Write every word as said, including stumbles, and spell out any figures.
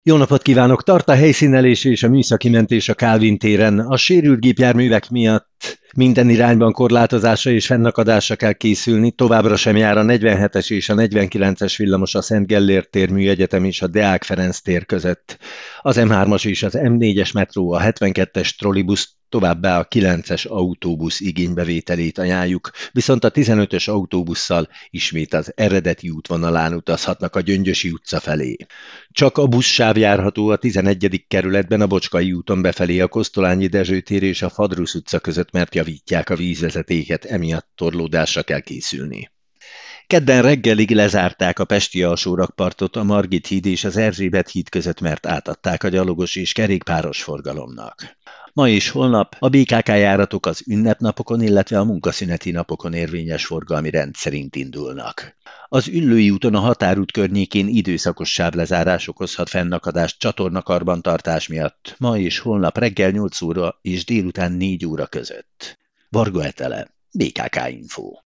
Jó napot kívánok! Tart a helyszínelés és a műszaki mentés a Kálvin téren. A sérült gépjárművek miatt minden irányban korlátozásra és fennakadásra kell készülni, továbbra sem jár a negyvenhetes és a negyvenkilences villamos a Szent Gellért tér Műegyetem és a Deák Ferenc tér között. Az em hármas és az em négyes metró, a hetvenkettes trollibusz, továbbá a kilences autóbusz igénybevételét ajánljuk, viszont a tizenötös autóbusszal ismét az eredeti útvonalán utazhatnak a Gyöngyösi utca felé. Csak a buszsáv járható a tizenegyedik kerületben a Bocskai úton befelé a Kosztolányi Dezső tér és a Fadrusz utca között, mert javítják a vízvezetéket, emiatt torlódásra kell készülni. Kedden reggelig lezárták a pesti alsórakpartot a Margit híd és az Erzsébet híd között, mert átadták a gyalogos és kerékpáros forgalomnak. Ma és holnap a bé ká ká járatok az ünnepnapokon, illetve a munkaszüneti napokon érvényes forgalmi rend szerint indulnak. Az Üllői úton a határút környékén időszakos sávlezárás okozhat fennakadást csatornakarbantartás miatt ma és holnap reggel nyolc óra és délután négy óra között. Varga Etele, bé ká ká Info.